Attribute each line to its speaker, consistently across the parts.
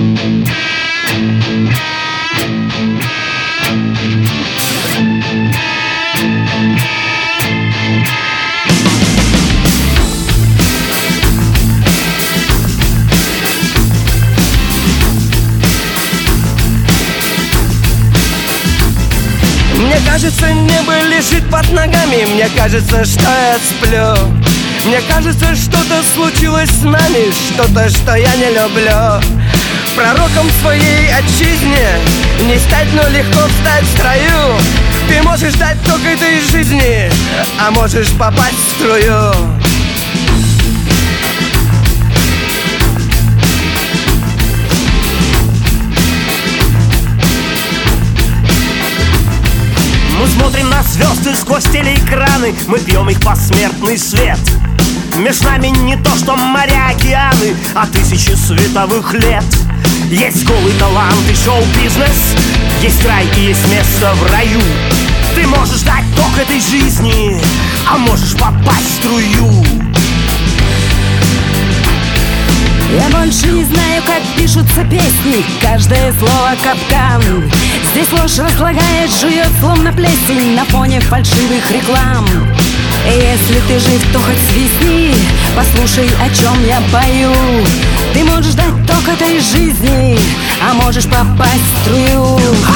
Speaker 1: Мне кажется, небо лежит под ногами. Мне кажется, что я сплю. Мне кажется, что-то случилось с нами, что-то, что я не люблю. Пророком своей отчизне не стать, но легко встать в строю. Ты можешь дать только этой жизни, а можешь попасть в струю.
Speaker 2: Мы смотрим на звезды сквозь телеэкраны, мы пьем их посмертный свет. Меж нами не то что моря, океаны, а тысячи световых лет. Есть голый талант и шоу-бизнес, есть рай и есть место в раю. Ты можешь дать ток этой жизни, а можешь попасть в струю.
Speaker 3: Я больше не знаю, как пишутся песни. Каждое слово капкан. Здесь ложь разлагает, жует словно плесень на фоне фальшивых реклам. И если ты жив, то хоть свистни, послушай, о чем я пою. Ты можешь дать ток этой жизни, а можешь попасть в струю.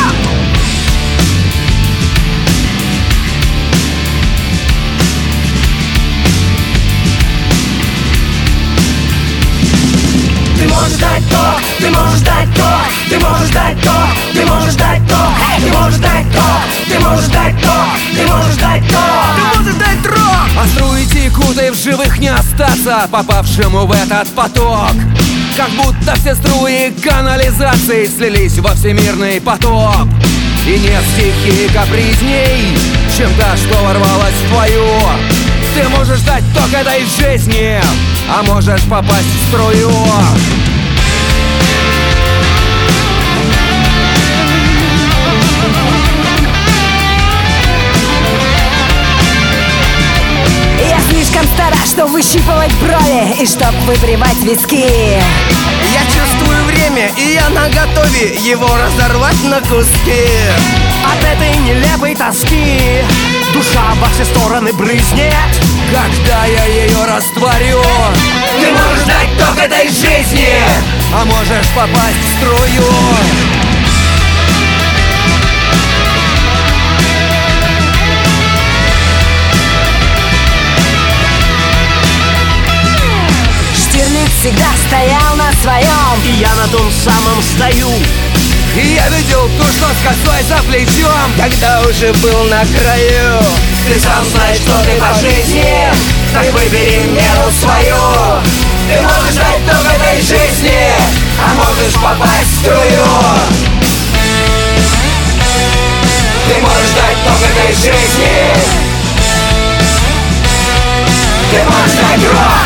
Speaker 1: Ты можешь дать ток, ты можешь дать ток, ты можешь дать ток, ты можешь дать ток, ты можешь дать ток, ты можешь дать ток, ты можешь дать ток, ты можешь дать рок.
Speaker 4: А струи текут, и в живых не остаться попавшему в этот поток. Как будто все струи канализации слились во всемирный потоп. И нет стихии капризней, чем та, что ворвалась в твою. Ты можешь дать ток этой жизни, а можешь попасть в струю.
Speaker 3: Я слишком стара, чтобы выщипывать брови и чтоб выбривать виски.
Speaker 1: Я чувствую время, и я наготове его разорвать на куски.
Speaker 2: От этой нелепой тоски душа во все стороны брызнет,
Speaker 4: Когда я ее растворю.
Speaker 1: Ты можешь дать ток этой жизни,
Speaker 4: а можешь попасть в струю.
Speaker 3: Штирлиц всегда стоял на своем,
Speaker 2: и я на том самом стою.
Speaker 4: И я видел то, что с косой за плечом,
Speaker 1: когда уже был на краю.
Speaker 2: Ты сам знаешь, что ты по жизни, так выбери меру свою.
Speaker 1: Ты можешь дать ток этой жизни, а можешь попасть в струю. Ты можешь дать ток этой жизни, ты можешь дать рок.